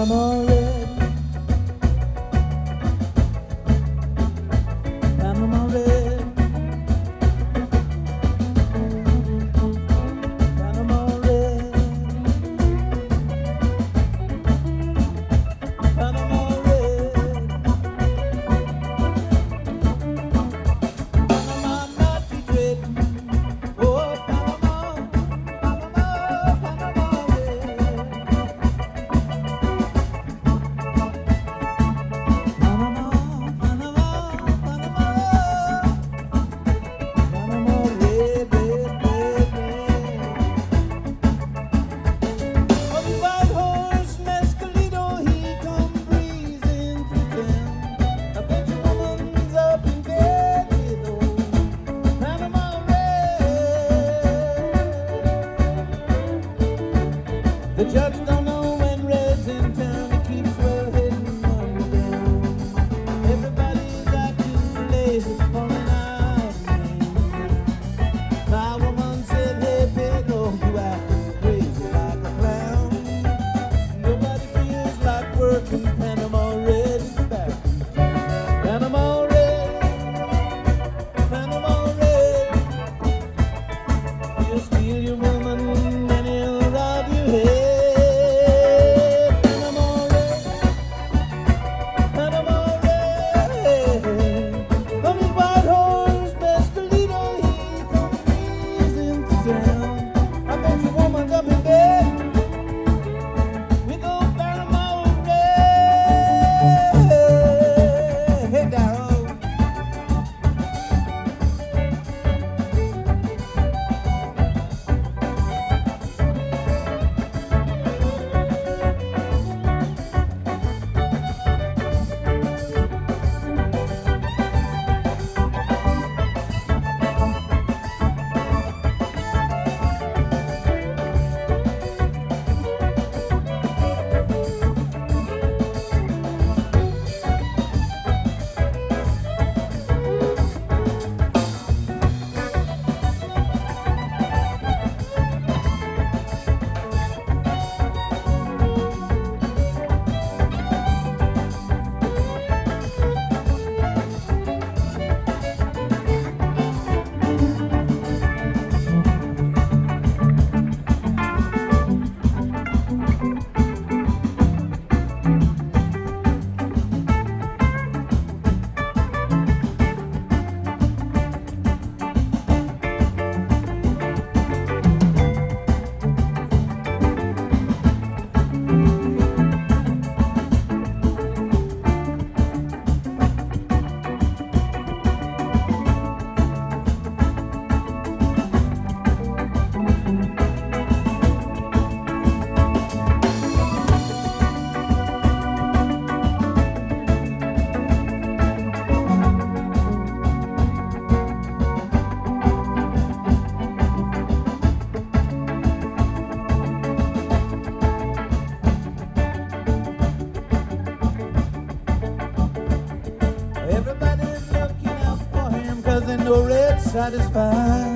Panama Red, Panama Red, Panama Red, Panama Red, Panama naughty dread, oh Panama, Panama, Panama Red, Panama, Panama, Panama, Panama Red, red, red, red. On the white horse, Mescalito, he come breezing through town. I bet your woman's up in bed with old Panama Red. The judge don't know when Red's in town. He keeps well hidden money down. Everybody's acting lazy, falling out of hand. My woman said, hey, Pedro, you acting crazy like a clown. Nobody feels like working. Panama Red is back. Panama Red, Panama Red. He'll steal your woman and he'll rob your head. Panama Red, Panama Red. From his white horse, Mescalito, he come breezing to town. I bet your woman's up in bed. We go Panama Red. Hey, down. Everybody's looking out for him 'cause they know Red's satisfied.